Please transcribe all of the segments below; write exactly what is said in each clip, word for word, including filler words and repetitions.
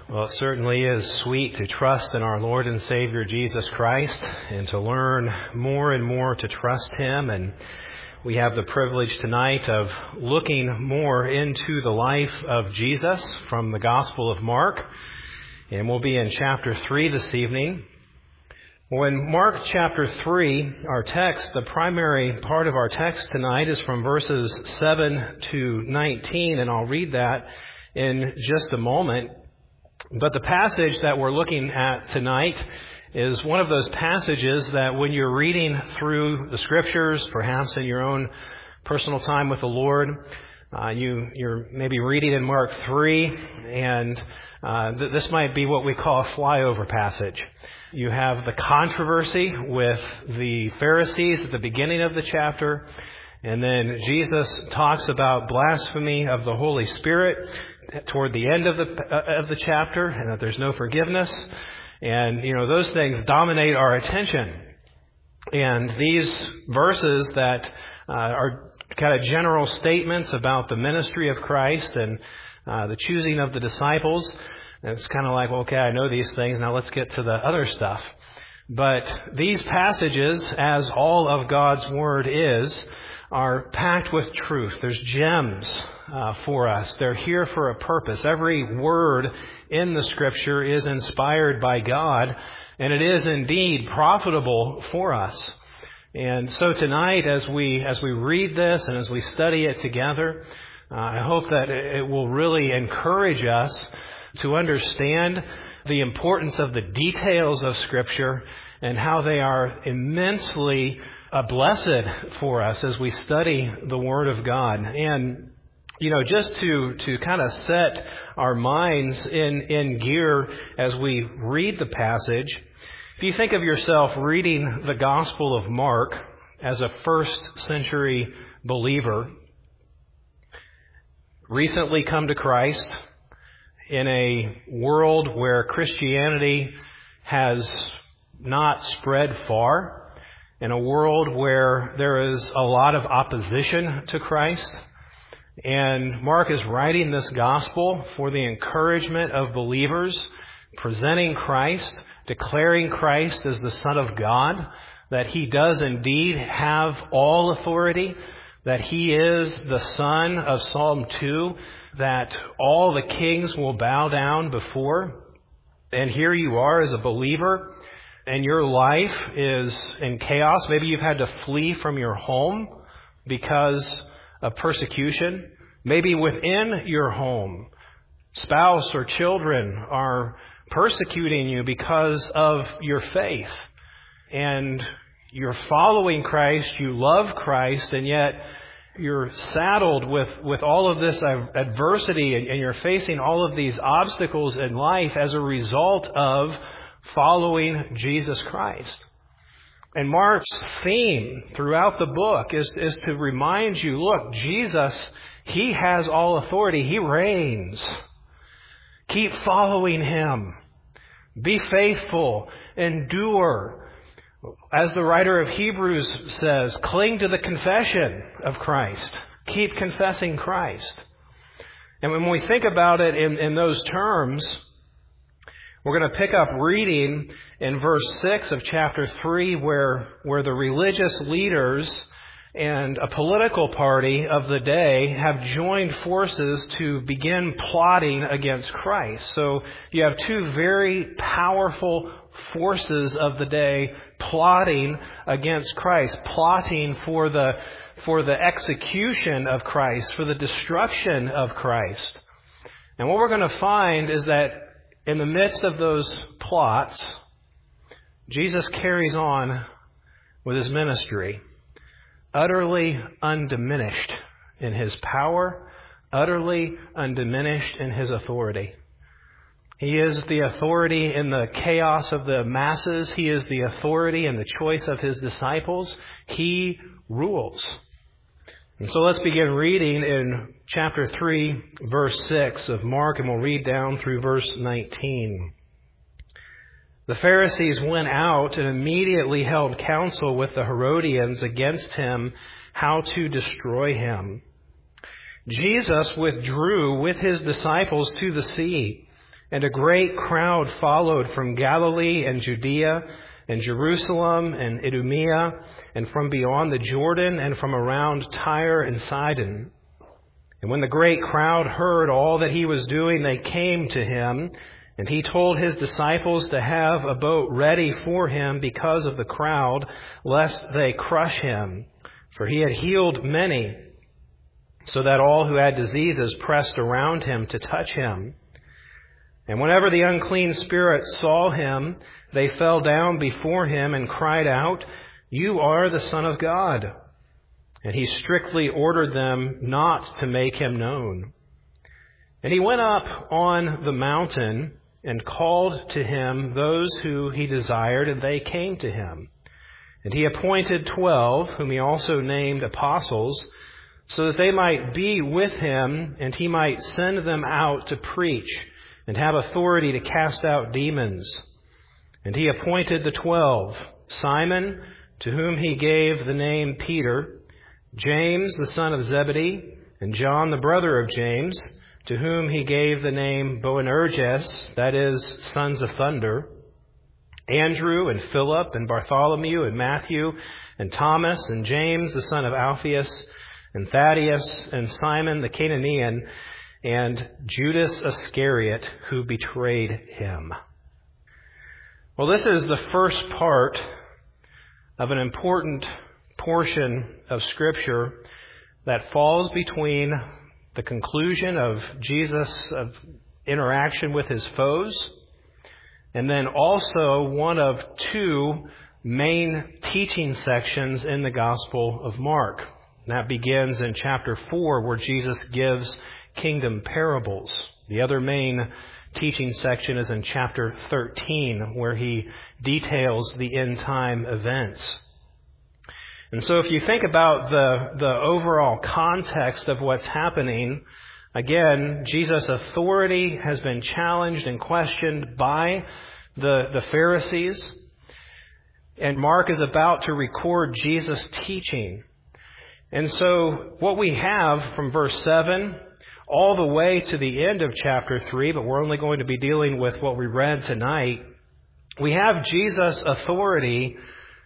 Well, it certainly is sweet to trust in our Lord and Savior Jesus Christ and to learn more and more to trust Him. And we have the privilege tonight of looking more into the life of Jesus from the Gospel of Mark. And we'll be in chapter three this evening. Well, in Mark chapter three, our text, the primary part of our text tonight is from verses seven to nineteen, and I'll read that in just a moment. But the passage that we're looking at tonight is one of those passages that when you're reading through the Scriptures, perhaps in your own personal time with the Lord, uh, you, you're maybe reading in Mark three, and uh, th- this might be what we call a flyover passage. You have the controversy with the Pharisees at the beginning of the chapter, and then Jesus talks about blasphemy of the Holy Spirit toward the end of the uh, of the chapter, and that there's no forgiveness. And, you know, those things dominate our attention. And these verses that uh, are kind of general statements about the ministry of Christ and uh, the choosing of the disciples, and it's kind of like, well, okay, I know these things, now let's get to the other stuff. But these passages, as all of God's Word is, are packed with truth. There's gems uh, for us. They're here for a purpose. Every word in the Scripture is inspired by God, and it is indeed profitable for us. And so tonight, as we as we read this and as we study it together, uh, I hope that it will really encourage us to understand the importance of the details of Scripture and how they are immensely a blessed for us as we study the Word of God. And, you know, just to, to kind of set our minds in, in gear as we read the passage, if you think of yourself reading the Gospel of Mark as a first century believer, recently come to Christ in a world where Christianity has not spread far, in a world where there is a lot of opposition to Christ. And Mark is writing this gospel for the encouragement of believers, presenting Christ, declaring Christ as the Son of God, that He does indeed have all authority, that He is the Son of Psalm two, that all the kings will bow down before. And here you are as a believer, and your life is in chaos. Maybe you've had to flee from your home because of persecution. Maybe within your home, spouse or children are persecuting you because of your faith. And you're following Christ, you love Christ, and yet you're saddled with, with all of this adversity, and, and you're facing all of these obstacles in life as a result of following Jesus Christ. And Mark's theme throughout the book is, is to remind you, look, Jesus, He has all authority. He reigns. Keep following Him. Be faithful. Endure. As the writer of Hebrews says, cling to the confession of Christ. Keep confessing Christ. And when we think about it in, in those terms, we're going to pick up reading in verse six of chapter three, where, where the religious leaders and a political party of the day have joined forces to begin plotting against Christ. So you have two very powerful forces of the day plotting against Christ, plotting for the, for the execution of Christ, for the destruction of Christ. And what we're going to find is that in the midst of those plots, Jesus carries on with His ministry, utterly undiminished in His power, utterly undiminished in His authority. He is the authority in the chaos of the masses. He is the authority in the choice of His disciples. He rules. And so let's begin reading in chapter three, verse six of Mark, and we'll read down through verse nineteen. The Pharisees went out and immediately held counsel with the Herodians against Him, how to destroy Him. Jesus withdrew with His disciples to the sea, And a great crowd followed from Galilee and Judea and Jerusalem and Idumea and from beyond the Jordan and from around Tyre and Sidon. And when the great crowd heard all that he was doing, they came to him, and he told his disciples to have a boat ready for him because of the crowd, lest they crush him. For he had healed many, so that all who had diseases pressed around him to touch him. And whenever the unclean spirits saw him, they fell down before him and cried out, "You are the Son of God." And he strictly ordered them not to make him known. And he went up on the mountain and called to him those who he desired, and they came to him. And he appointed twelve, whom he also named apostles, so that they might be with him, and he might send them out to preach and have authority to cast out demons. And he appointed the twelve, Simon, to whom he gave the name Peter, James, the son of Zebedee, and John, the brother of James, to whom he gave the name Boanerges, that is, sons of thunder, Andrew and Philip and Bartholomew and Matthew and Thomas and James, the son of Alphaeus, and Thaddeus and Simon the Cananean, and Judas Iscariot, who betrayed him. Well, this is the first part of an important portion of Scripture that falls between the conclusion of Jesus' of interaction with his foes, and then also one of two main teaching sections in the Gospel of Mark. And that begins in chapter four, where Jesus gives kingdom parables. The other main teaching section is in chapter thirteen, where he details the end time events. And so if you think about the, the overall context of what's happening, again, Jesus' authority has been challenged and questioned by the, the Pharisees. And Mark is about to record Jesus' teaching. And so what we have from verse seven all the way to the end of chapter three, but we're only going to be dealing with what we read tonight, we have Jesus' authority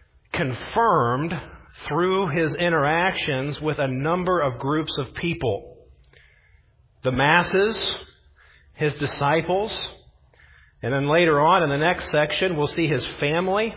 confirmed through his interactions with a number of groups of people. The masses, his disciples, and then later on in the next section we'll see his family.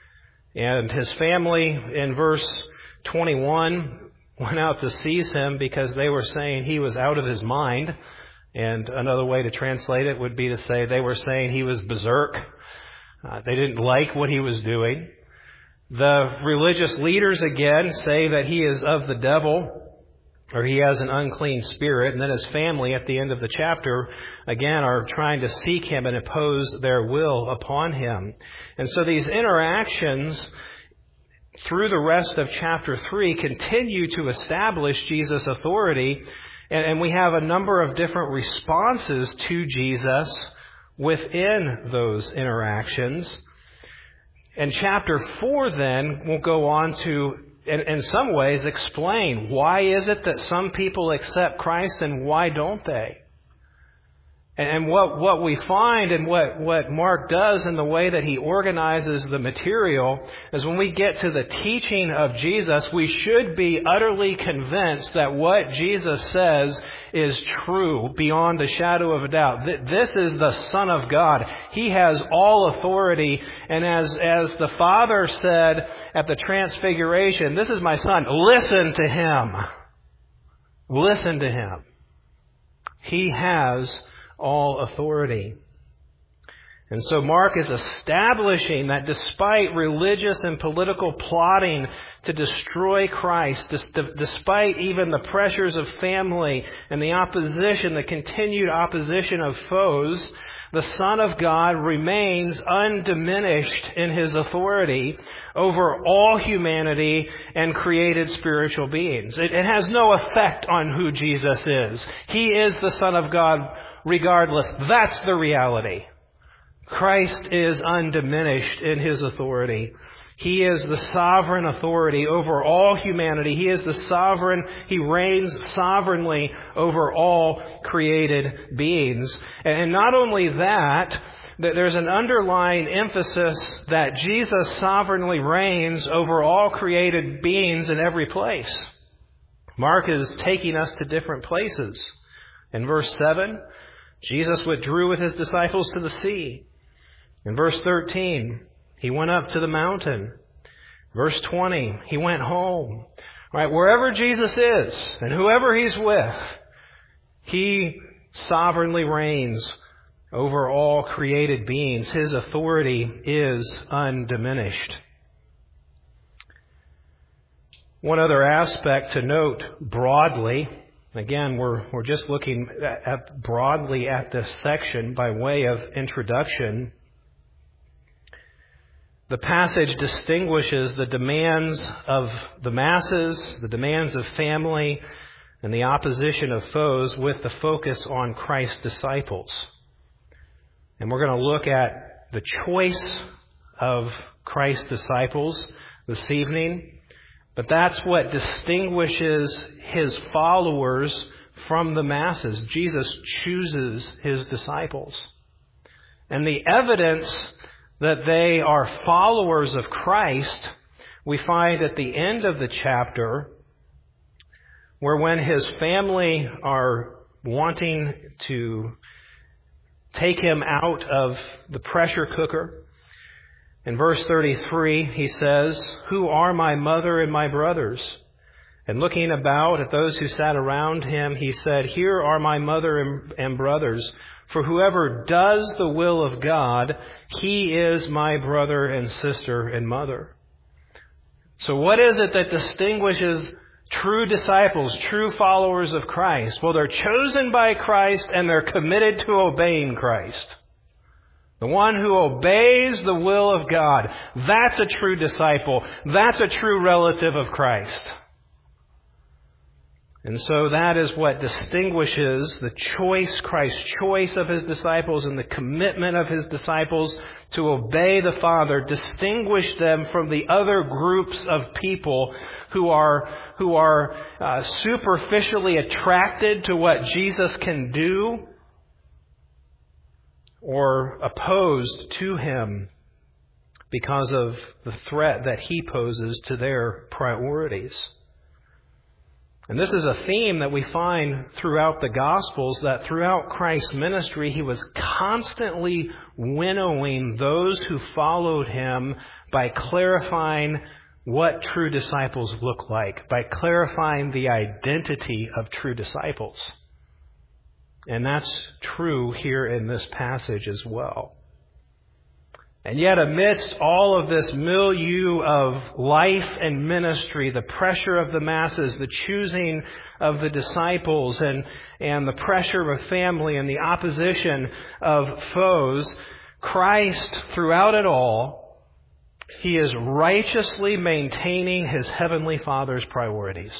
And his family in verse twenty-one went out to seize him because they were saying he was out of his mind. And another way to translate it would be to say they were saying he was berserk. Uh, they didn't like what he was doing. The religious leaders again say that he is of the devil, or he has an unclean spirit. And then his family at the end of the chapter again are trying to seek him and impose their will upon him. And so these interactions through the rest of chapter three continue to establish Jesus' authority. And, and we have a number of different responses to Jesus within those interactions. And chapter four then will go on to, in, in some ways, explain why is it that some people accept Christ and why don't they? And, and what, what we find and what, what Mark does in the way that he organizes the material is when we get to the teaching of Jesus, we should be utterly convinced that what Jesus says is true beyond a shadow of a doubt. This is the Son of God. He has all authority. And as, as the Father said at the Transfiguration, "This is my Son. Listen to him." Listen to him. He has all authority. And so Mark is establishing that despite religious and political plotting to destroy Christ, despite even the pressures of family and the opposition, the continued opposition of foes, the Son of God remains undiminished in his authority over all humanity and created spiritual beings. It, it has no effect on who Jesus is. He is the Son of God regardless. That's the reality. Christ is undiminished in his authority. He is the sovereign authority over all humanity. He is the sovereign, He reigns sovereignly over all created beings. And not only that, that there's an underlying emphasis that Jesus sovereignly reigns over all created beings in every place. Mark is taking us to different places. In verse seven, Jesus withdrew with His disciples to the sea. In verse thirteen, He went up to the mountain. Verse twenty, He went home. Right, wherever Jesus is and whoever He's with, He sovereignly reigns over all created beings. His authority is undiminished. One other aspect to note broadly, again, we're, we're just looking at, at broadly at this section by way of introduction. The passage distinguishes the demands of the masses, the demands of family, and the opposition of foes with the focus on Christ's disciples. And we're going to look at the choice of Christ's disciples this evening. But that's what distinguishes His followers from the masses. Jesus chooses His disciples. And the evidence that they are followers of Christ, we find at the end of the chapter, where when His family are wanting to take Him out of the pressure cooker. In verse thirty-three, He says, "Who are my mother and my brothers?" And looking about at those who sat around Him, He said, "Here are my mother and, and brothers. For whoever does the will of God, he is my brother and sister and mother." So what is it that distinguishes true disciples, true followers of Christ? Well, they're chosen by Christ and they're committed to obeying Christ. The one who obeys the will of God, that's a true disciple. That's a true relative of Christ. And so that is what distinguishes the choice, Christ's choice of His disciples and the commitment of His disciples to obey the Father, distinguish them from the other groups of people who are, who are uh, superficially attracted to what Jesus can do or opposed to Him because of the threat that He poses to their priorities. And this is a theme that we find throughout the Gospels, that throughout Christ's ministry, He was constantly winnowing those who followed Him by clarifying what true disciples look like, by clarifying the identity of true disciples. And that's true here in this passage as well. And yet amidst all of this milieu of life and ministry, the pressure of the masses, the choosing of the disciples, and, and the pressure of family and the opposition of foes, Christ, throughout it all, He is righteously maintaining His Heavenly Father's priorities.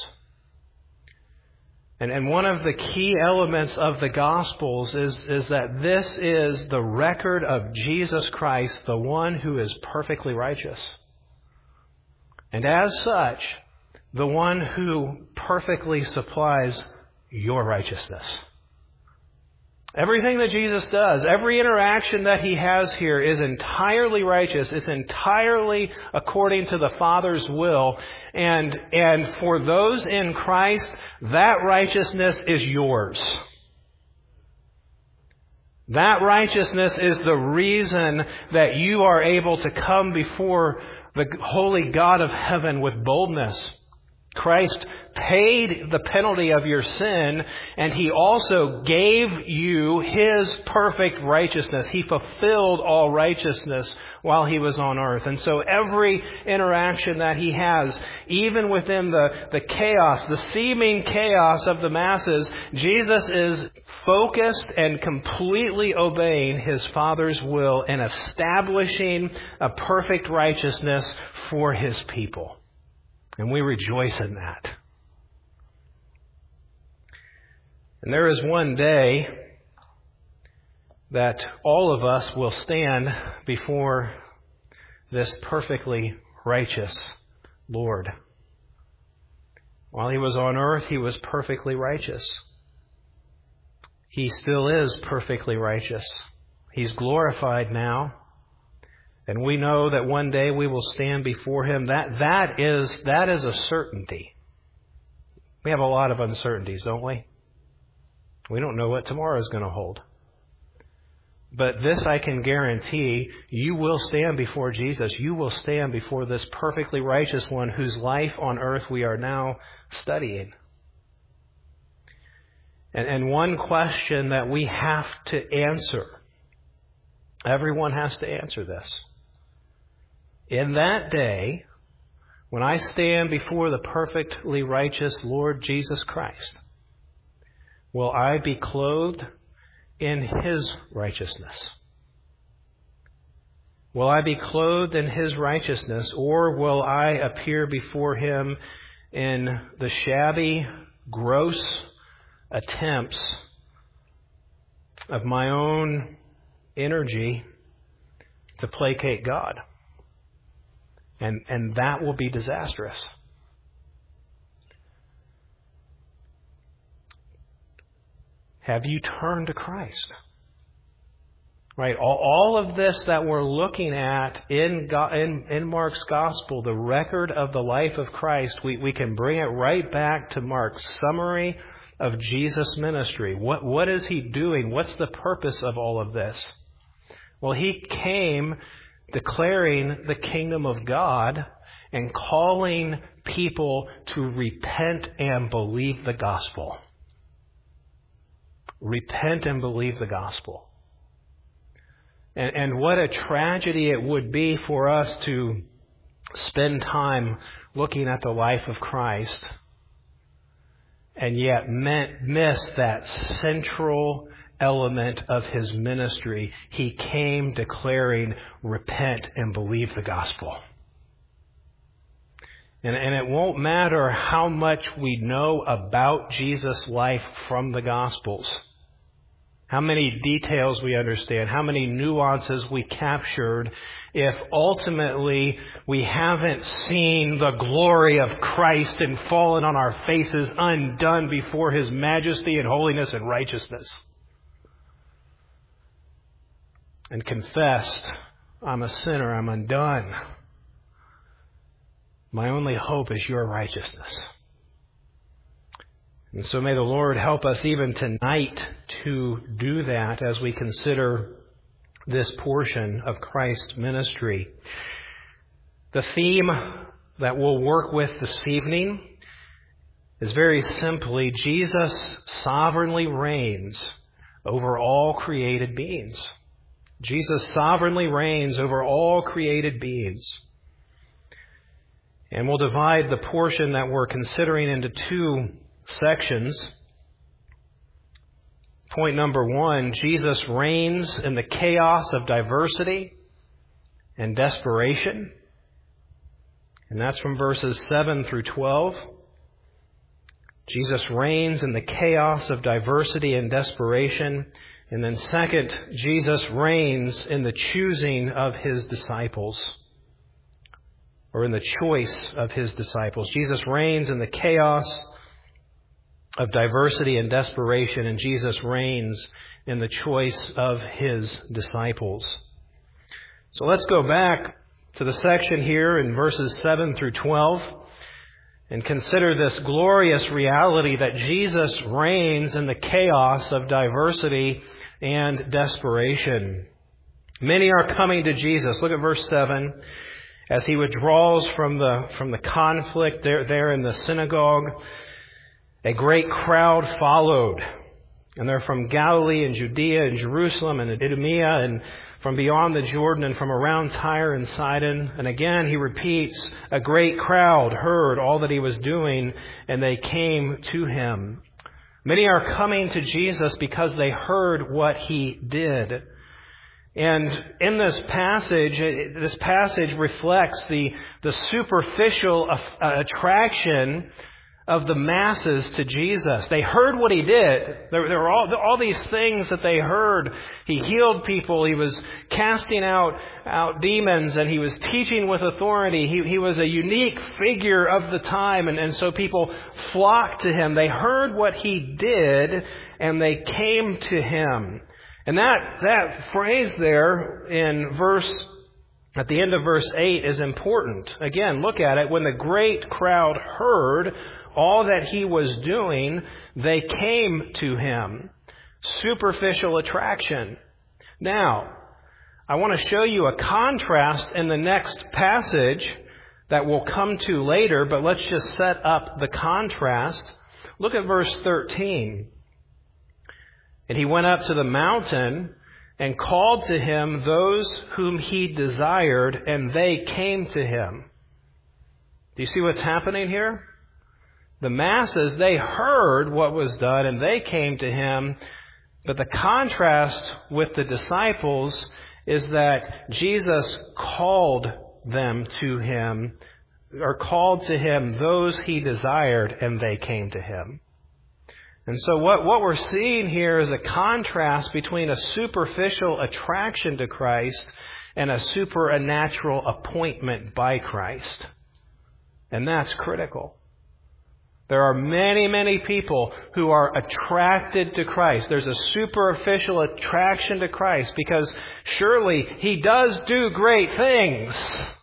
And, and one of the key elements of the Gospels is, is that this is the record of Jesus Christ, the one who is perfectly righteous. And as such, the one who perfectly supplies your righteousness. Everything that Jesus does, every interaction that He has here is entirely righteous. It's entirely according to the Father's will. And, and for those in Christ, that righteousness is yours. That righteousness is the reason that you are able to come before the holy God of heaven with boldness. Christ paid the penalty of your sin, and He also gave you His perfect righteousness. He fulfilled all righteousness while He was on earth. And so every interaction that He has, even within the, the chaos, the seeming chaos of the masses, Jesus is focused and completely obeying His Father's will and establishing a perfect righteousness for His people. And we rejoice in that. And there is one day that all of us will stand before this perfectly righteous Lord. While he was on earth, he was perfectly righteous. He still is perfectly righteous. He's glorified now. And we know that one day we will stand before him. That, that is, that is a certainty. We have a lot of uncertainties, don't we? We don't know what tomorrow is going to hold. But this I can guarantee, you will stand before Jesus. You will stand before this perfectly righteous one whose life on earth we are now studying. And, and one question that we have to answer, everyone has to answer this. In that day, when I stand before the perfectly righteous Lord Jesus Christ, will I be clothed in his righteousness? Will I be clothed in his righteousness, or will I appear before him in the shabby, gross attempts of my own energy to placate God? And, and that will be disastrous. Have you turned to Christ? Right? All, all of this that we're looking at in, in, in Mark's gospel, the record of the life of Christ, we, we can bring it right back to Mark's summary of Jesus' ministry. What, what is he doing? What's the purpose of all of this? Well, he came declaring the kingdom of God and calling people to repent and believe the gospel. Repent and believe the gospel. And, and what a tragedy it would be for us to spend time looking at the life of Christ and yet miss that central element of his ministry. He came declaring, repent and believe the gospel. And, and it won't matter how much we know about Jesus' life from the Gospels, how many details we understand, how many nuances we captured, if ultimately we haven't seen the glory of Christ and fallen on our faces undone before his majesty and holiness and righteousness, and confessed, I'm a sinner, I'm undone. My only hope is your righteousness. And so may the Lord help us even tonight to do that as we consider this portion of Christ's ministry. The theme that we'll work with this evening is very simply, Jesus sovereignly reigns over all created beings. Jesus sovereignly reigns over all created beings. And we'll divide the portion that we're considering into two sections. Point number one, Jesus reigns in the chaos of diversity and desperation. And that's from verses seven through twelve. Jesus reigns in the chaos of diversity and desperation. And then second, Jesus reigns in the choosing of his disciples, or in the choice of his disciples. Jesus reigns in the chaos of diversity and desperation, and Jesus reigns in the choice of his disciples. So let's go back to the section here in verses seven through twelve and consider this glorious reality that Jesus reigns in the chaos of diversity and desperation. Many are coming to Jesus. Look at verse seven. As he withdraws from the from the conflict there, there in the synagogue, a great crowd followed. And they're from Galilee and Judea and Jerusalem and Idumea and from beyond the Jordan and from around Tyre and Sidon. And again, he repeats, a great crowd heard all that he was doing, and they came to him. Many are coming to Jesus because they heard what he did. And in this passage, this passage reflects the, the superficial attraction of the masses to Jesus. They heard what he did. There, there were all, all these things that they heard. He healed people. He was casting out, out demons, and he was teaching with authority. He, he was a unique figure of the time, and, and so people flocked to him. They heard what he did, and they came to him. And that, that phrase there in verse At the end of verse eight is important. Again, look at it. When the great crowd heard all that he was doing, they came to him. Superficial attraction. Now, I want to show you a contrast in the next passage that we'll come to later, but let's just set up the contrast. Look at verse thirteen. And he went up to the mountain and called to him those whom he desired, and they came to him. Do you see what's happening here? The masses, they heard what was done, and they came to him. But the contrast with the disciples is that Jesus called them to him, or called to him those he desired, and they came to him. And so what, what we're seeing here is a contrast between a superficial attraction to Christ and a supernatural appointment by Christ. And that's critical. There are many, many people who are attracted to Christ. There's a superficial attraction to Christ because surely he does do great things.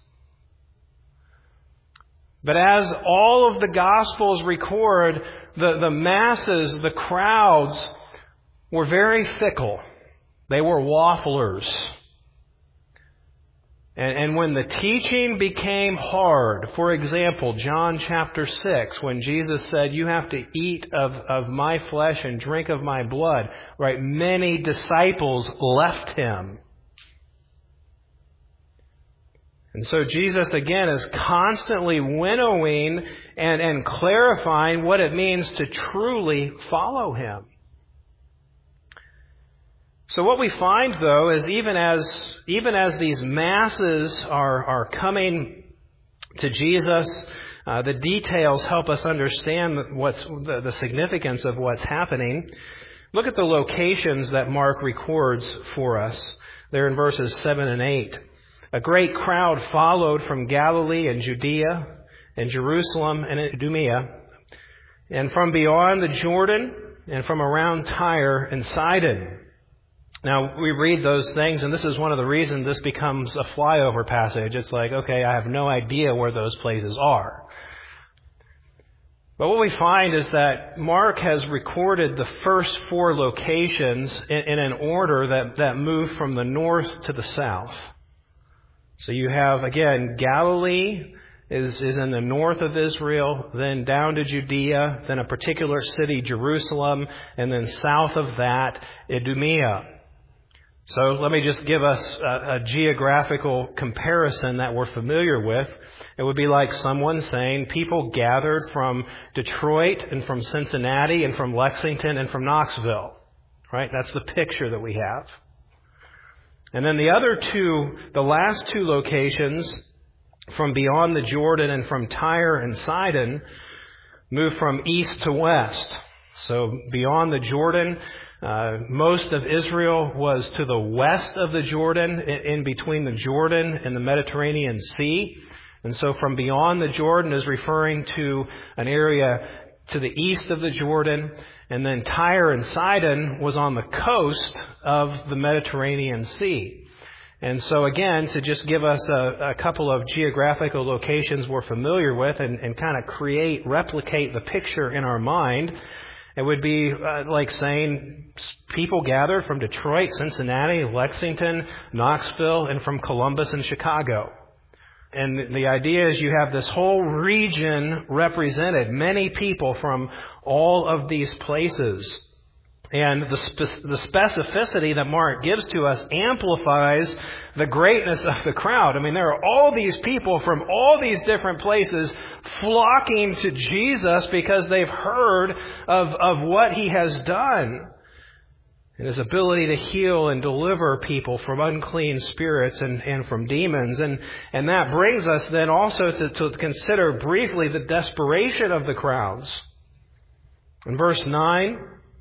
But as all of the Gospels record, the, the masses, the crowds, were very fickle. They were wafflers. And, and when the teaching became hard, for example, John chapter six, when Jesus said, you have to eat of, of my flesh and drink of my blood, right? Many disciples left him. And so Jesus, again, is constantly winnowing and, and clarifying what it means to truly follow him. So what we find, though, is even as even as these masses are, are coming to Jesus, uh, the details help us understand what's the, the significance of what's happening. Look at the locations that Mark records for us. They're in verses seven and eight. A great crowd followed from Galilee and Judea and Jerusalem and Idumea, and from beyond the Jordan and from around Tyre and Sidon. Now, we read those things, and this is one of the reasons this becomes a flyover passage. It's like, okay, I have no idea where those places are. But what we find is that Mark has recorded the first four locations in, in an order that, that move from the north to the south. So you have, again, Galilee is, is in the north of Israel, then down to Judea, then a particular city, Jerusalem, and then south of that, Idumea. So let me just give us a, a geographical comparison that we're familiar with. It would be like someone saying people gathered from Detroit and from Cincinnati and from Lexington and from Knoxville. Right? That's the picture that we have. And then the other two, the last two locations, from beyond the Jordan and from Tyre and Sidon, move from east to west. So beyond the Jordan, uh, most of Israel was to the west of the Jordan, in, in between the Jordan and the Mediterranean Sea. And so from beyond the Jordan is referring to an area to the east of the Jordan. And then Tyre and Sidon was on the coast of the Mediterranean Sea. And so again, to just give us a, a couple of geographical locations we're familiar with and, and kind of create, replicate the picture in our mind, it would be uh, like saying people gathered from Detroit, Cincinnati, Lexington, Knoxville, and from Columbus and Chicago. And the idea is you have this whole region represented, many people from all of these places. And the, spe- the specificity that Mark gives to us amplifies the greatness of the crowd. I mean, there are all these people from all these different places flocking to Jesus because they've heard of, of what he has done. and His ability to heal and deliver people from unclean spirits and, and from demons. And, and that brings us then also to, to consider briefly the desperation of the crowds. In verse nine,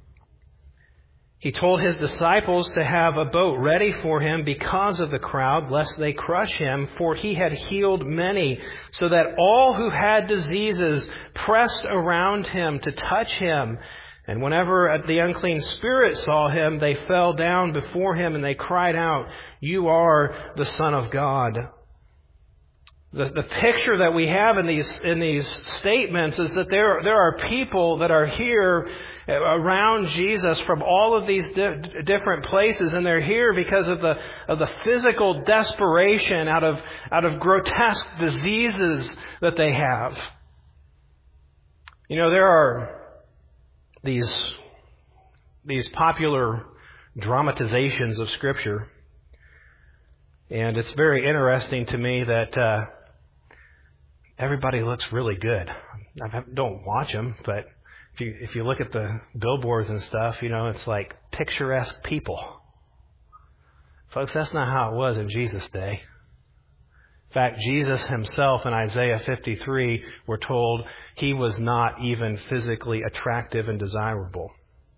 He told His disciples to have a boat ready for Him because of the crowd, lest they crush Him, for He had healed many, so that all who had diseases pressed around Him to touch Him. And whenever the unclean spirit saw Him, they fell down before Him and they cried out, "You are the Son of God." The, the picture that we have in these in these statements is that there there are people that are here around Jesus from all of these di- different places, and they're here because of the of the physical desperation out of out of grotesque diseases that they have. You know, there are these these popular dramatizations of Scripture, and it's very interesting to me that uh, everybody looks really good. I don't watch them, but if you if you look at the billboards and stuff, you know, it's like picturesque people. Folks, that's not how it was in Jesus' day. In fact, Jesus Himself in Isaiah fifty-three, we're told He was not even physically attractive and desirable.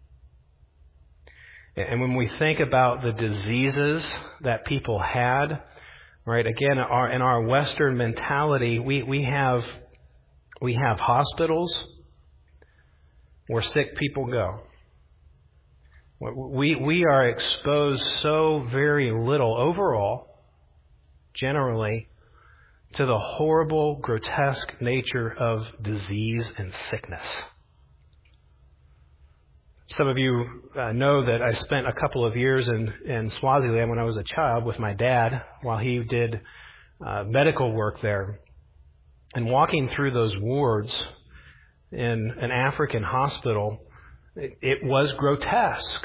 And when we think about the diseases that people had, right, again, our, in our Western mentality, we, we have we have hospitals where sick people go. We, we are exposed so very little overall, generally, to the horrible, grotesque nature of disease and sickness. Some of you uh, know that I spent a couple of years in, in Swaziland when I was a child with my dad while he did uh, medical work there. And walking through those wards in an African hospital, it, it was grotesque.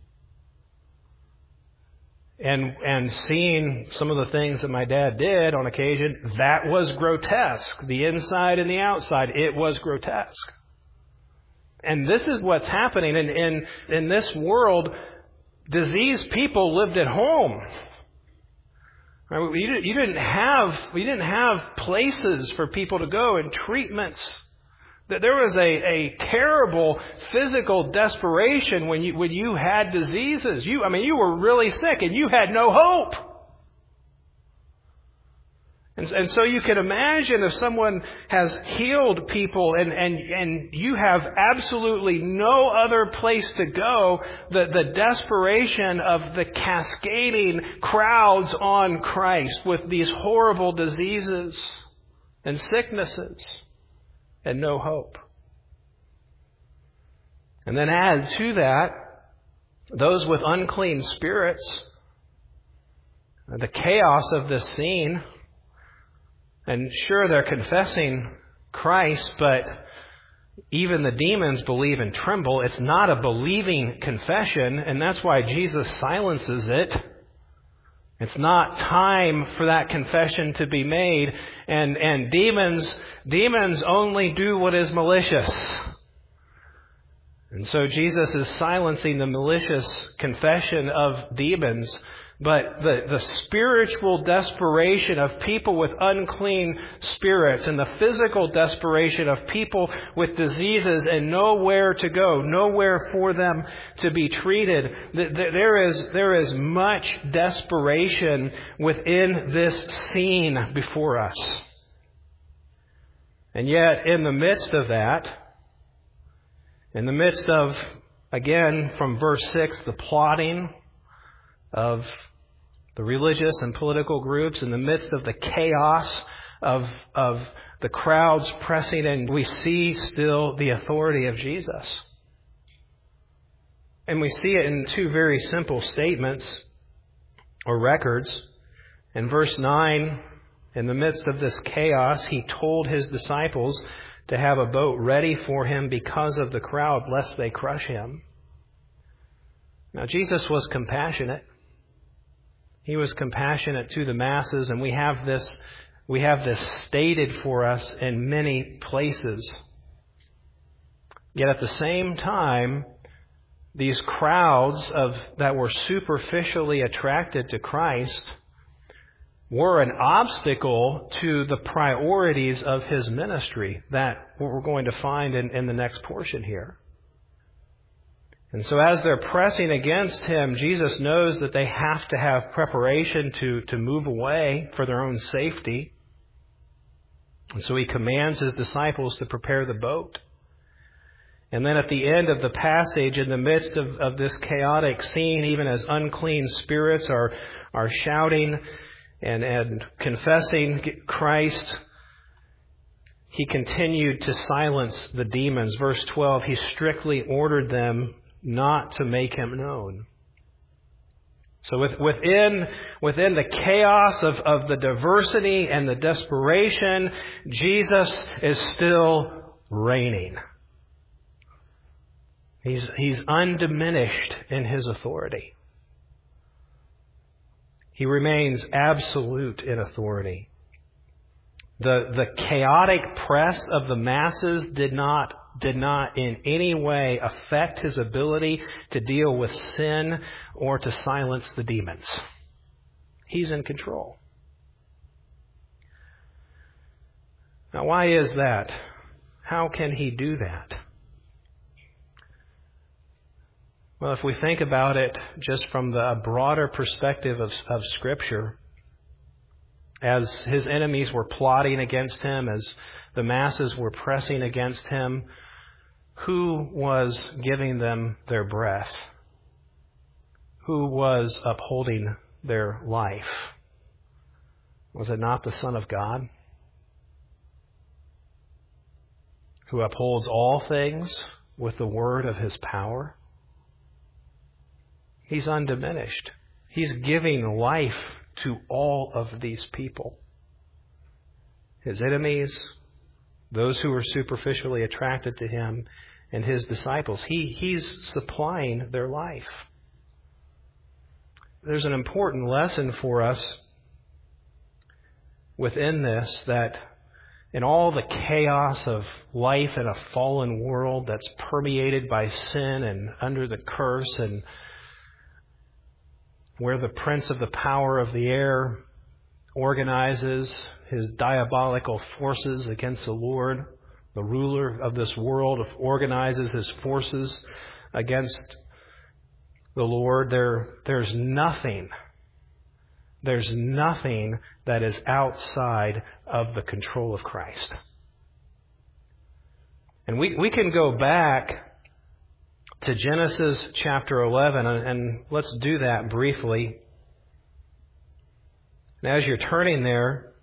And and seeing some of the things that my dad did on occasion, that was grotesque. The inside and the outside, it was grotesque. And this is what's happening in, in, in this world. Diseased people lived at home. Right? You, you didn't have you didn't have places for people to go and treatments. There was a, a terrible physical desperation when you when you had diseases. You I mean you were really sick and you had no hope. And, and so you can imagine if someone has healed people and, and, and you have absolutely no other place to go, the, the desperation of the cascading crowds on Christ with these horrible diseases and sicknesses and no hope. And then add to that those with unclean spirits, the chaos of this scene. And sure, they're confessing Christ, but even the demons believe and tremble. It's not a believing confession, and that's why Jesus silences it. It's not time for that confession to be made. And, and demons, demons only do what is malicious. And so Jesus is silencing the malicious confession of demons. But the, the spiritual desperation of people with unclean spirits and the physical desperation of people with diseases and nowhere to go, nowhere for them to be treated, there is, there is much desperation within this scene before us. And yet, in the midst of that, in the midst of, again, from verse six, the plotting of the religious and political groups, in the midst of the chaos of, of the crowds pressing in, we see still the authority of Jesus. And we see it in two very simple statements or records. In verse nine, in the midst of this chaos, He told His disciples to have a boat ready for Him because of the crowd, lest they crush Him. Now, Jesus was compassionate. He was compassionate to the masses, and we have this we have this stated for us in many places. Yet at the same time, these crowds of that were superficially attracted to Christ were an obstacle to the priorities of his ministry that we're going to find in, in the next portion here. And so as they're pressing against him, Jesus knows that they have to have preparation to, to move away for their own safety. And so he commands his disciples to prepare the boat. And then at the end of the passage, in the midst of, of this chaotic scene, even as unclean spirits are, are shouting and, and confessing Christ, he continued to silence the demons. Verse twelve, he strictly ordered them not to make him known. So with, within, within the chaos of, of the diversity and the desperation, Jesus is still reigning. He's, he's undiminished in his authority. He remains absolute in authority. The, the chaotic press of the masses did not did not in any way affect his ability to deal with sin or to silence the demons. He's in control. Now, why is that? How can he do that? Well, if we think about it just from the broader perspective of, of Scripture, as his enemies were plotting against him, as the masses were pressing against him, who was giving them their breath? Who was upholding their life? Was it not the Son of God, who upholds all things with the word of his power? He's undiminished. He's giving life to all of these people. His enemies, those who were superficially attracted to him, and his disciples. He, he's supplying their life. There's an important lesson for us within this, that in all the chaos of life in a fallen world that's permeated by sin and under the curse, and where the prince of the power of the air organizes his diabolical forces against the Lord, the ruler of this world organizes his forces against the Lord, there, there's nothing, there's nothing that is outside of the control of Christ. And we, we can go back to Genesis chapter eleven, and let's do that briefly. And as you're turning there,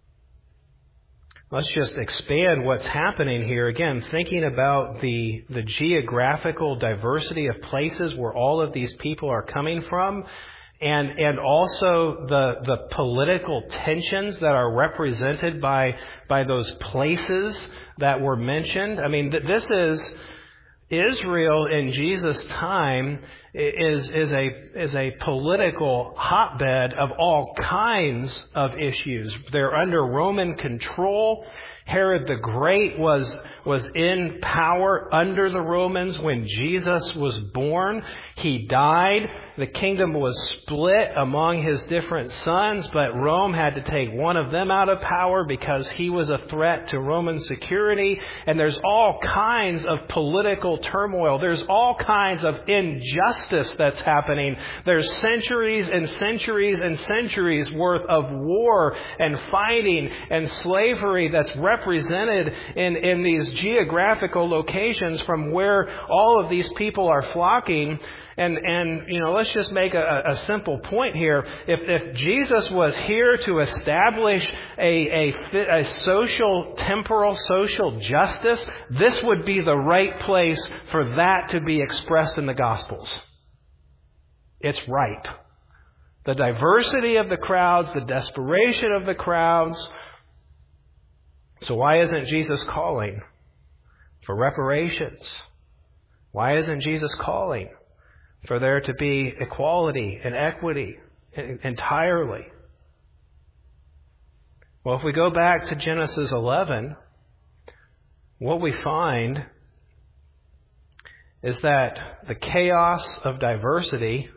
let's just expand what's happening here. Again, thinking about the, the geographical diversity of places where all of these people are coming from, and, and also the, the political tensions that are represented by, by those places that were mentioned. I mean, this is Israel in Jesus' time is, is a, is a political hotbed of all kinds of issues. They're under Roman control. Herod the Great was, was in power under the Romans when Jesus was born. He died. The kingdom was split among his different sons, but Rome had to take one of them out of power because he was a threat to Roman security. And there's all kinds of political turmoil. There's all kinds of injustice that's happening. There's centuries and centuries and centuries worth of war and fighting and slavery that's represented in, in these geographical locations from where all of these people are flocking. And, and you know, let's just make a, a simple point here. If, if Jesus was here to establish a, a, a social, temporal, social justice, this would be the right place for that to be expressed in the Gospels. It's right. The diversity of the crowds, the desperation of the crowds. So why isn't Jesus calling for reparations? Why isn't Jesus calling for there to be equality and equity entirely? Well, if we go back to Genesis eleven, what we find is that the chaos of diversity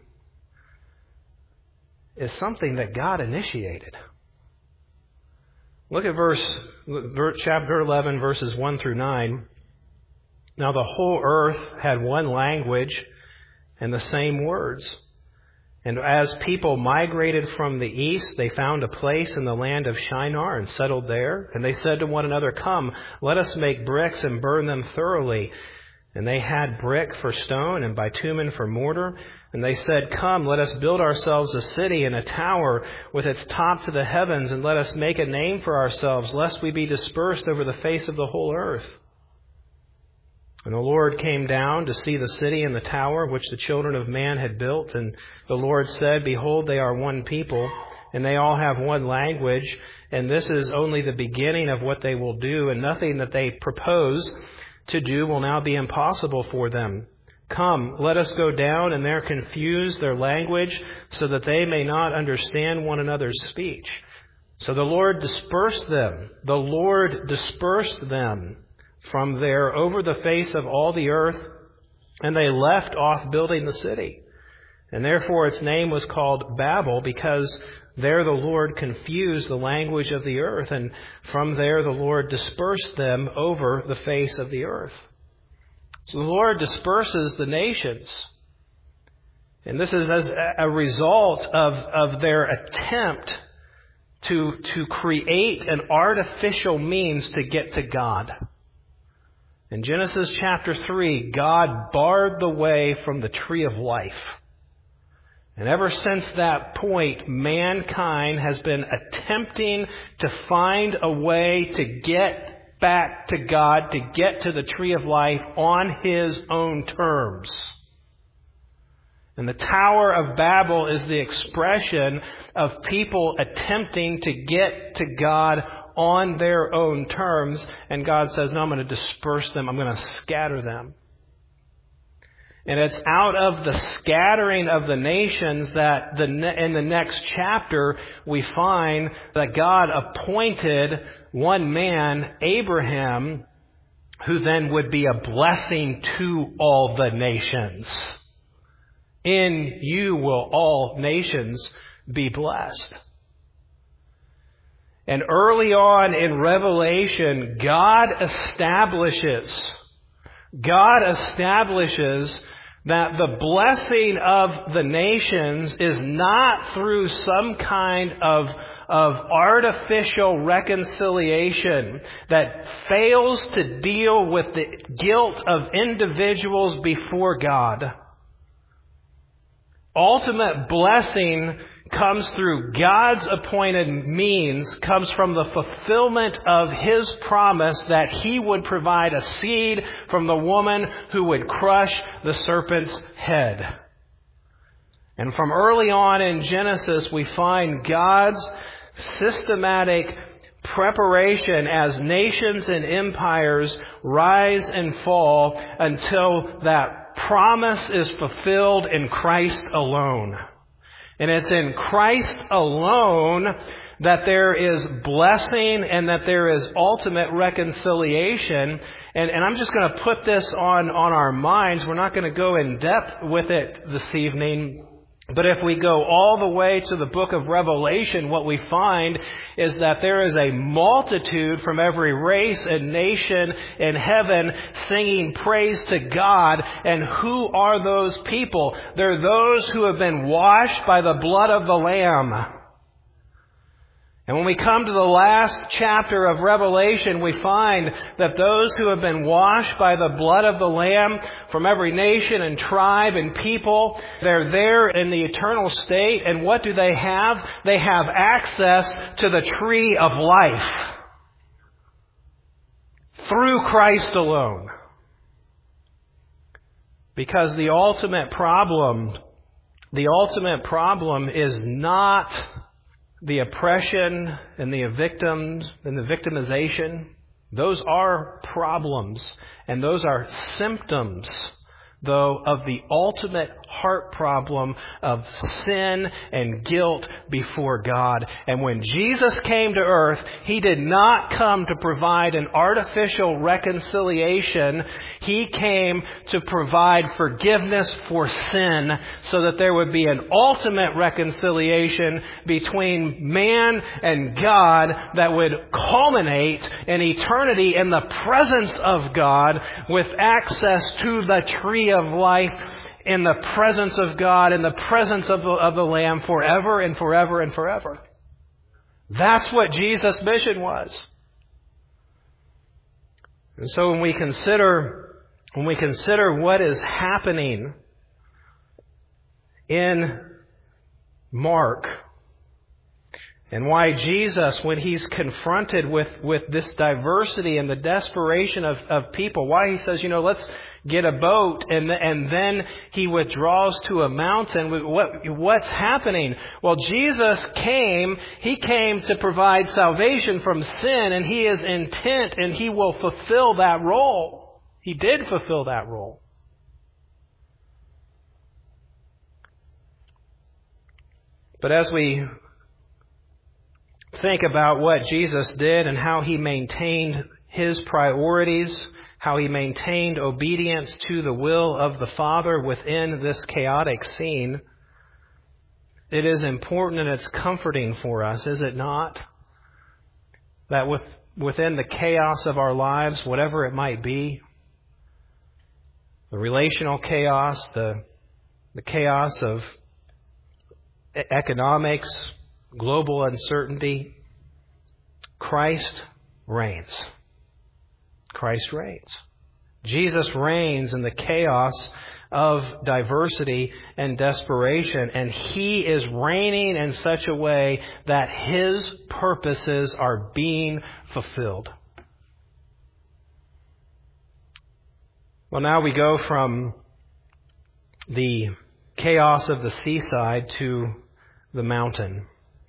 is something that God initiated. Look at verse, chapter eleven, verses one through nine. Now the whole earth had one language and the same words. And as people migrated from the east, they found a place in the land of Shinar and settled there. And they said to one another, "Come, let us make bricks and burn them thoroughly." And they had brick for stone and bitumen for mortar. And they said, "Come, let us build ourselves a city and a tower with its top to the heavens, and let us make a name for ourselves, lest we be dispersed over the face of the whole earth." And the Lord came down to see the city and the tower which the children of man had built. And the Lord said, "Behold, they are one people, and they all have one language. And this is only the beginning of what they will do, and nothing that they propose to do will now be impossible for them. Come, let us go down and there confuse their language, so that they may not understand one another's speech." So the Lord dispersed them. The Lord dispersed them from there over the face of all the earth, and they left off building the city. And therefore its name was called Babel, because there the Lord confused the language of the earth, and from there the Lord dispersed them over the face of the earth. So the Lord disperses the nations. And this is as a result of, of their attempt to, to create an artificial means to get to God. In Genesis chapter three, God barred the way from the tree of life. And ever since that point, mankind has been attempting to find a way to get back to God, to get to the tree of life on His own terms. And the Tower of Babel is the expression of people attempting to get to God on their own terms. And God says, "No, I'm going to disperse them. I'm going to scatter them." And it's out of the scattering of the nations that the in the next chapter we find that God appointed one man, Abraham, who then would be a blessing to all the nations. In you will all nations be blessed. And early on in Revelation, God establishes, God establishes that the blessing of the nations is not through some kind of, of artificial reconciliation that fails to deal with the guilt of individuals before God. Ultimate blessing comes through God's appointed means, comes from the fulfillment of His promise that He would provide a seed from the woman who would crush the serpent's head. And from early on in Genesis, we find God's systematic preparation as nations and empires rise and fall until that promise is fulfilled in Christ alone. And it's in Christ alone that there is blessing and that there is ultimate reconciliation. And, and I'm just going to put this on, on our minds. We're not going to go in depth with it this evening. But if we go all the way to the book of Revelation, what we find is that there is a multitude from every race and nation in heaven singing praise to God. And who are those people? They're those who have been washed by the blood of the Lamb. And when we come to the last chapter of Revelation, we find that those who have been washed by the blood of the Lamb from every nation and tribe and people, they're there in the eternal state. And what do they have? They have access to the tree of life through Christ alone. Because the ultimate problem, the ultimate problem is not the oppression and the victims and the victimization. Those are problems, and those are symptoms. though, of the ultimate heart problem of sin and guilt before God. And when Jesus came to earth, He did not come to provide an artificial reconciliation. He came to provide forgiveness for sin so that there would be an ultimate reconciliation between man and God that would culminate in eternity in the presence of God with access to the tree of life, in the presence of God, in the presence of the, of the Lamb forever and forever and forever. That's what Jesus' mission was. And so when we consider, when we consider what is happening in Mark, and why Jesus, when He's confronted with, with this diversity and the desperation of, of people, why He says, you know, let's get a boat, and, and then He withdraws to a mountain. What, what's happening? Well, Jesus came, He came to provide salvation from sin, and He is intent, and He will fulfill that role. He did fulfill that role. But as we think about what Jesus did and how He maintained His priorities, how He maintained obedience to the will of the Father within this chaotic scene, it is important and it's comforting for us, is it not? That with, within the chaos of our lives, whatever it might be, the relational chaos, the, the chaos of economics, global uncertainty, Christ reigns. Christ reigns. Jesus reigns in the chaos of diversity and desperation, and He is reigning in such a way that His purposes are being fulfilled. Well, now we go from the chaos of the seaside to the mountain.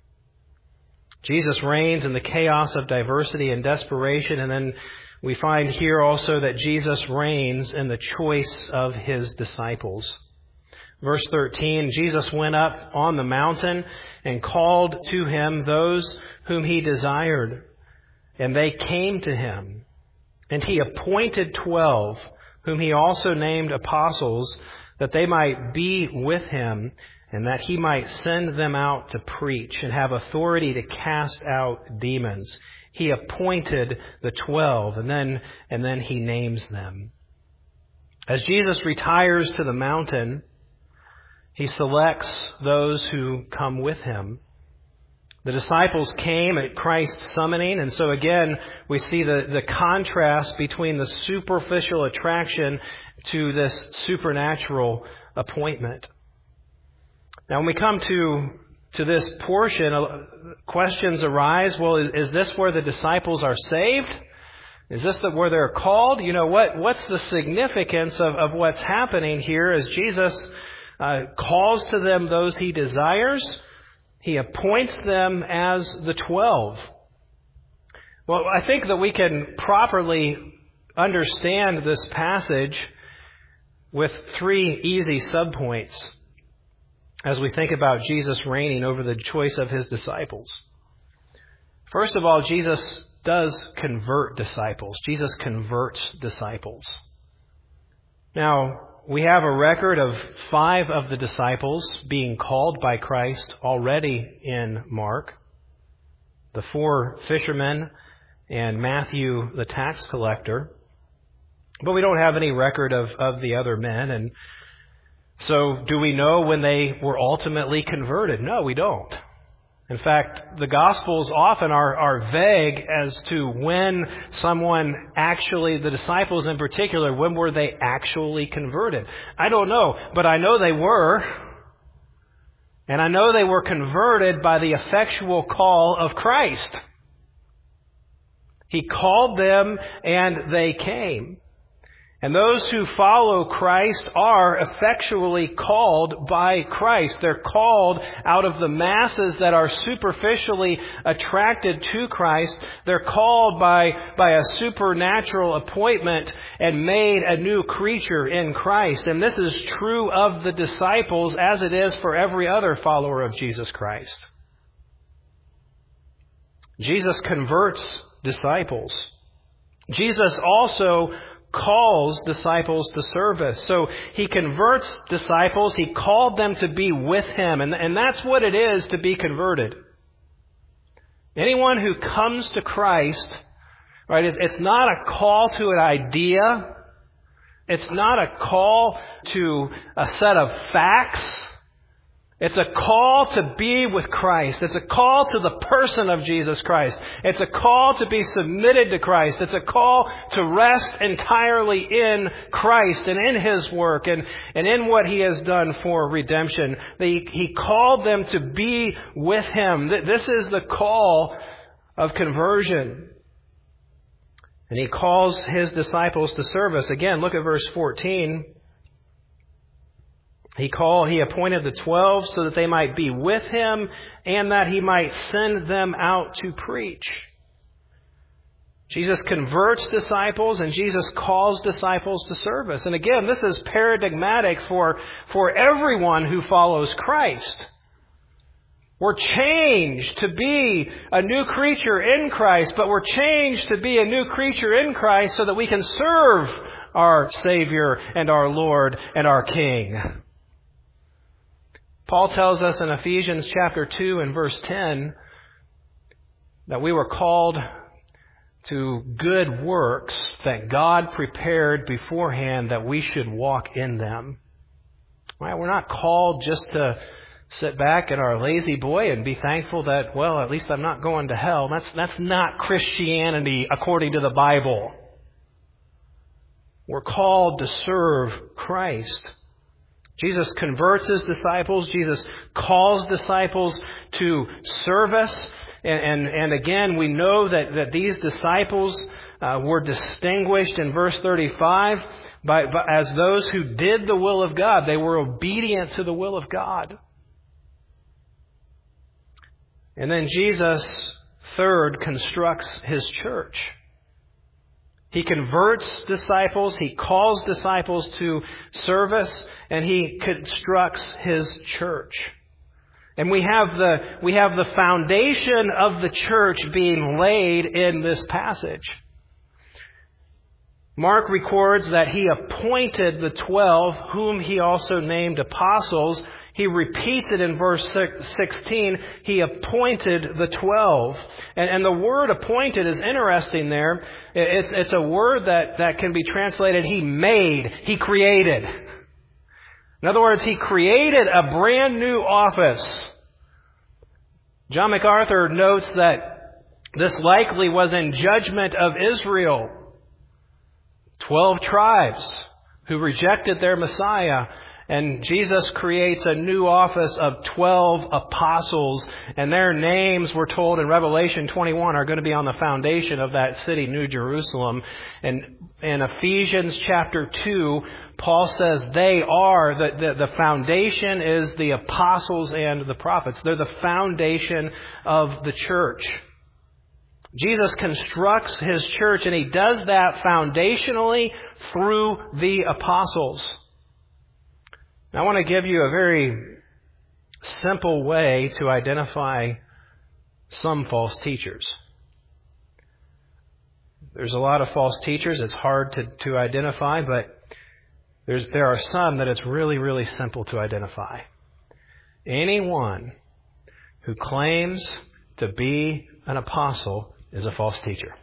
Jesus reigns in the chaos of diversity and desperation, and then we find here also that Jesus reigns in the choice of His disciples. Verse thirteen, Jesus went up on the mountain and called to Him those whom He desired, and they came to Him. And He appointed twelve, whom He also named apostles, that they might be with Him, and that He might send them out to preach and have authority to cast out demons. He appointed the twelve, and then, and then He names them. As Jesus retires to the mountain, He selects those who come with Him. The disciples came at Christ's summoning, and so again, we see the, the contrast between the superficial attraction to this supernatural appointment. Now, when we come to, to this portion, questions arise. Well, is this where the disciples are saved? Is this the, where they're called? You know, what, what's the significance of, of what's happening here as Jesus uh, calls to them those He desires? He appoints them as the twelve. Well, I think that we can properly understand this passage with three easy subpoints as we think about Jesus reigning over the choice of His disciples. First of all, Jesus does convert disciples. Jesus converts disciples. Now, we have a record of five of the disciples being called by Christ already in Mark. The four fishermen and Matthew the tax collector. But we don't have any record of, of the other men. And so do we know when they were ultimately converted? No, we don't. In fact, the Gospels often are, are vague as to when someone actually, the disciples in particular, when were they actually converted? I don't know, but I know they were. And I know they were converted by the effectual call of Christ. He called them and they came. And those who follow Christ are effectually called by Christ. They're called out of the masses that are superficially attracted to Christ. They're called by, by a supernatural appointment and made a new creature in Christ. And this is true of the disciples as it is for every other follower of Jesus Christ. Jesus converts disciples. Jesus also calls disciples to service. So He converts disciples. He called them to be with Him. And, and that's what it is to be converted. Anyone who comes to Christ, right, it, it's not a call to an idea. It's not a call to a set of facts. It's a call to be with Christ. It's a call to the person of Jesus Christ. It's a call to be submitted to Christ. It's a call to rest entirely in Christ and in His work and, and in what He has done for redemption. He, he called them to be with Him. This is the call of conversion. And He calls His disciples to service. Again, look at verse fourteen. He called, He appointed the twelve so that they might be with Him and that He might send them out to preach. Jesus converts disciples and Jesus calls disciples to service. And again, this is paradigmatic for, for everyone who follows Christ. We're changed to be a new creature in Christ, but we're changed to be a new creature in Christ so that we can serve our Savior and our Lord and our King. Paul tells us in Ephesians chapter two and verse ten that we were called to good works that God prepared beforehand that we should walk in them. Right? We're not called just to sit back in our lazy boy and be thankful that, well, at least I'm not going to hell. That's, that's not Christianity according to the Bible. We're called to serve Christ. Jesus converts His disciples. Jesus calls disciples to service. And, and, and again, we know that, that these disciples uh, were distinguished in verse thirty-five by, by, as those who did the will of God. They were obedient to the will of God. And then Jesus, third, constructs His church. He converts disciples, He calls disciples to service, and He constructs His church. And we have the, we have the foundation of the church being laid in this passage. Mark records that He appointed the twelve, whom He also named apostles. He repeats it in verse sixteen. He appointed the twelve. And, and the word appointed is interesting there. It's, it's a word that, that can be translated, He made, He created. In other words, He created a brand new office. John MacArthur notes that this likely was in judgment of Israel. Twelve tribes who rejected their Messiah. And Jesus creates a new office of twelve apostles. And their names, we're told in Revelation twenty-one, are going to be on the foundation of that city, New Jerusalem. And in Ephesians chapter two, Paul says they are, the, the, the foundation is the apostles and the prophets. They're the foundation of the church. Jesus constructs His church, and He does that foundationally through the apostles. Now, I want to give you a very simple way to identify some false teachers. There's a lot of false teachers. It's hard to, to identify, but there's, there are some that it's really, really simple to identify. Anyone who claims to be an apostle is a false teacher.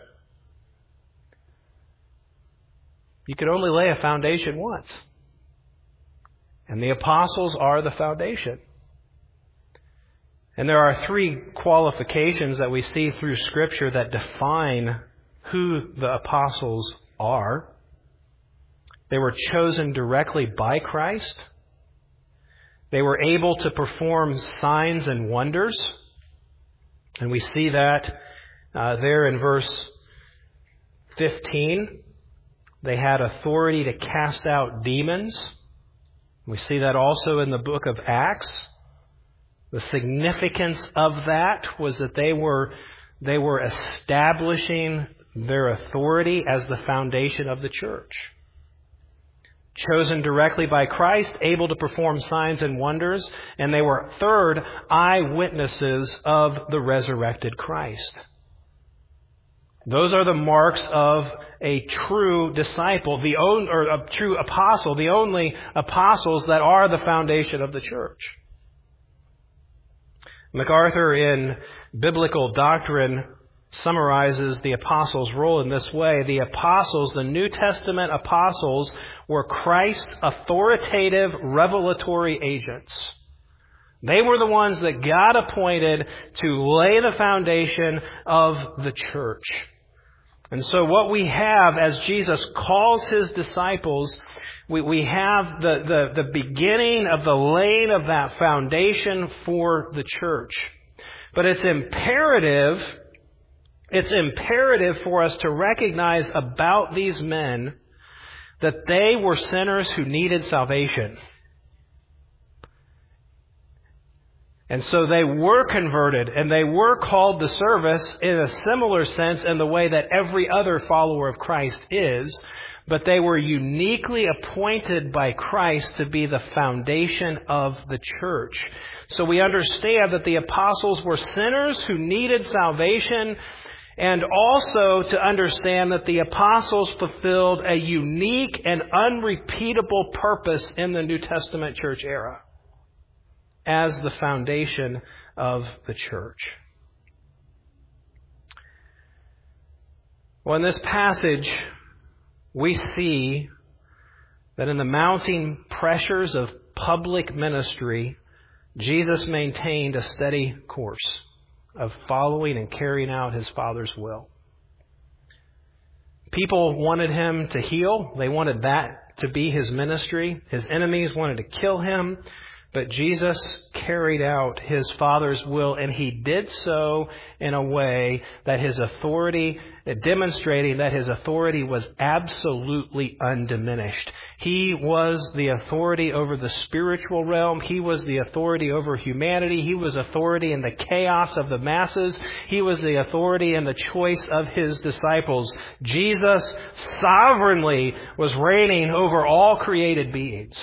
You can only lay a foundation once. And the apostles are the foundation. And there are three qualifications that we see through Scripture that define who the apostles are. They were chosen directly by Christ. They were able to perform signs and wonders. And we see that uh, there in verse fifteen. They had authority to cast out demons. We see that also in the book of Acts. The significance of that was that they were, they were establishing their authority as the foundation of the church. Chosen directly by Christ, able to perform signs and wonders, and they were, third, eyewitnesses of the resurrected Christ. Those are the marks of a true disciple, the own, or a true apostle, the only apostles that are the foundation of the church. MacArthur, in Biblical Doctrine, summarizes the apostles' role in this way. The apostles, the New Testament apostles, were Christ's authoritative revelatory agents. They were the ones that God appointed to lay the foundation of the church. And so what we have as Jesus calls His disciples, we, we have the, the, the beginning of the laying of that foundation for the church. But it's imperative, it's imperative for us to recognize about these men that they were sinners who needed salvation. And so they were converted, and they were called to service in a similar sense in the way that every other follower of Christ is, but they were uniquely appointed by Christ to be the foundation of the church. So we understand that the apostles were sinners who needed salvation, and also to understand that the apostles fulfilled a unique and unrepeatable purpose in the New Testament church era as the foundation of the church. Well, in this passage, we see that in the mounting pressures of public ministry, Jesus maintained a steady course of following and carrying out His Father's will. People wanted Him to heal. They wanted that to be His ministry. His enemies wanted to kill Him. But Jesus carried out His Father's will, and He did so in a way that His authority, demonstrating that His authority was absolutely undiminished. He was the authority over the spiritual realm. He was the authority over humanity. He was authority in the chaos of the masses. He was the authority in the choice of His disciples. Jesus sovereignly was reigning over all created beings.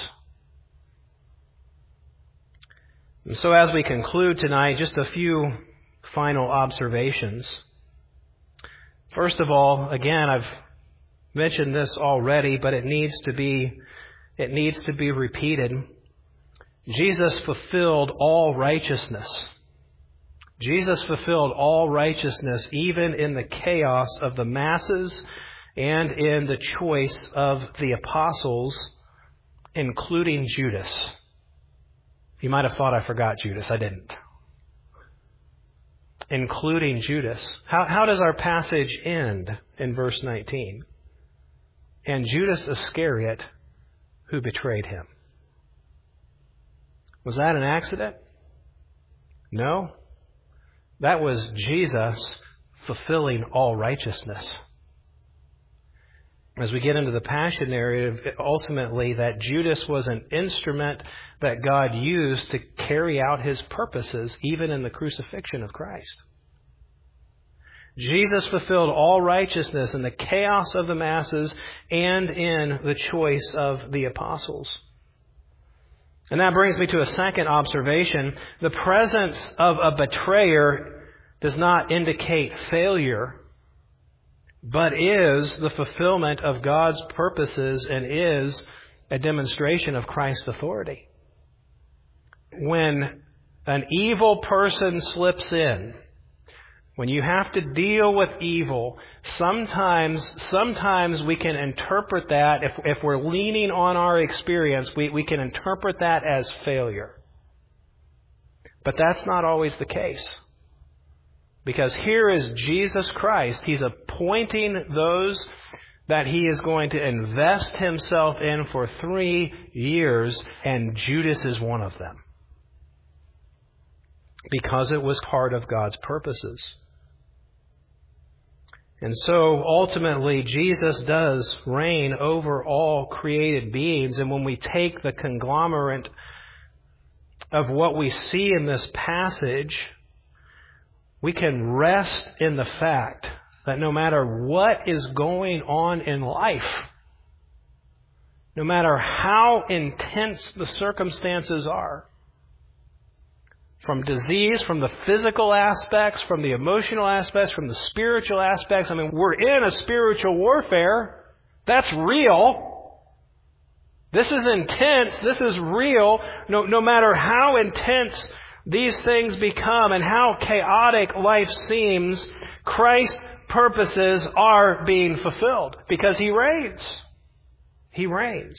And so as we conclude tonight, just a few final observations. First of all, again, I've mentioned this already, but it needs to be, it needs to be repeated. Jesus fulfilled all righteousness. Jesus fulfilled all righteousness, even in the chaos of the masses and in the choice of the apostles, including Judas. You might have thought I forgot Judas. I didn't. Including Judas. How, how does our passage end in verse nineteen? And Judas Iscariot, who betrayed Him. Was that an accident? No. That was Jesus fulfilling all righteousness. As we get into the Passion narrative, ultimately that Judas was an instrument that God used to carry out His purposes, even in the crucifixion of Christ. Jesus fulfilled all righteousness in the chaos of the masses and in the choice of the apostles. And that brings me to a second observation. The presence of a betrayer does not indicate failure, but is the fulfillment of God's purposes and is a demonstration of Christ's authority. When an evil person slips in, when you have to deal with evil, sometimes sometimes we can interpret that, if, if we're leaning on our experience, we, we can interpret that as failure. But that's not always the case. Because here is Jesus Christ. He's appointing those that He is going to invest Himself in for three years, and Judas is one of them. Because it was part of God's purposes. And so ultimately, Jesus does reign over all created beings. And when we take the conglomerate of what we see in this passage, we can rest in the fact that no matter what is going on in life, no matter how intense the circumstances are, from disease, from the physical aspects, from the emotional aspects, from the spiritual aspects. I mean, we're in a spiritual warfare. That's real. This is intense. This is real. No, no matter how intense these things become and how chaotic life seems, Christ's purposes are being fulfilled because He reigns. He reigns.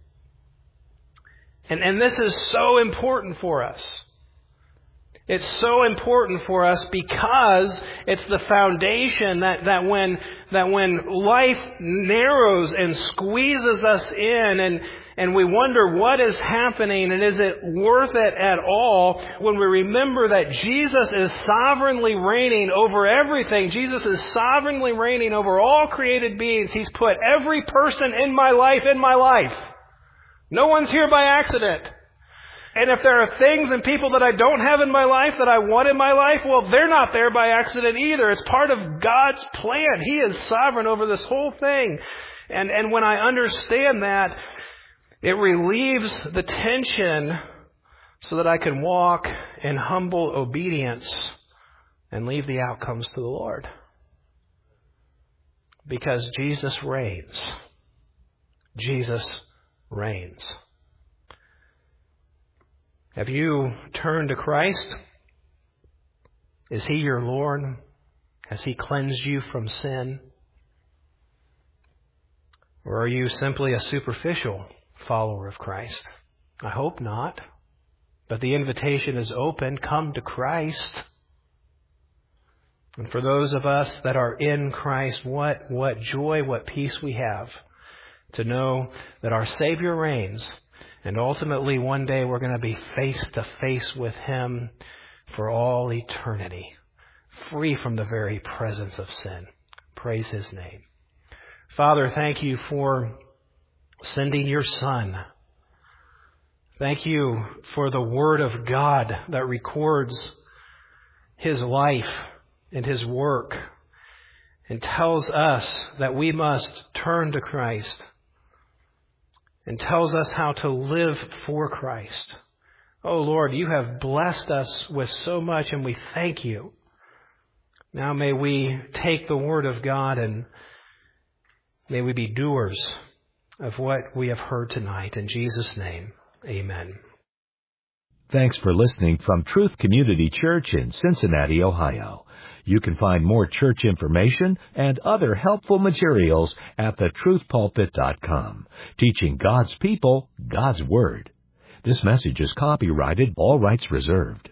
And, and this is so important for us. It's so important for us because it's the foundation that, that when that when life narrows and squeezes us in and, and we wonder what is happening and is it worth it at all, when we remember that Jesus is sovereignly reigning over everything, Jesus is sovereignly reigning over all created beings. He's put every person in my life in my life. No one's here by accident. And if there are things and people that I don't have in my life that I want in my life, well, they're not there by accident either. It's part of God's plan. He is sovereign over this whole thing. And, and when I understand that, it relieves the tension so that I can walk in humble obedience and leave the outcomes to the Lord. Because Jesus reigns. Jesus reigns. Have you turned to Christ? Is He your Lord? Has He cleansed you from sin? Or are you simply a superficial follower of Christ? I hope not. But the invitation is open. Come to Christ. And for those of us that are in Christ, what, what joy, what peace we have to know that our Savior reigns. And ultimately, one day we're going to be face to face with Him for all eternity, free from the very presence of sin. Praise His name. Father, thank You for sending Your Son. Thank You for the Word of God that records His life and His work and tells us that we must turn to Christ, and tells us how to live for Christ. Oh Lord, You have blessed us with so much, and we thank You. Now may we take the Word of God and may we be doers of what we have heard tonight. In Jesus' name, amen. Thanks for listening from Truth Community Church in Cincinnati, Ohio. You can find more church information and other helpful materials at the truth pulpit dot com, teaching God's people God's Word. This message is copyrighted, all rights reserved.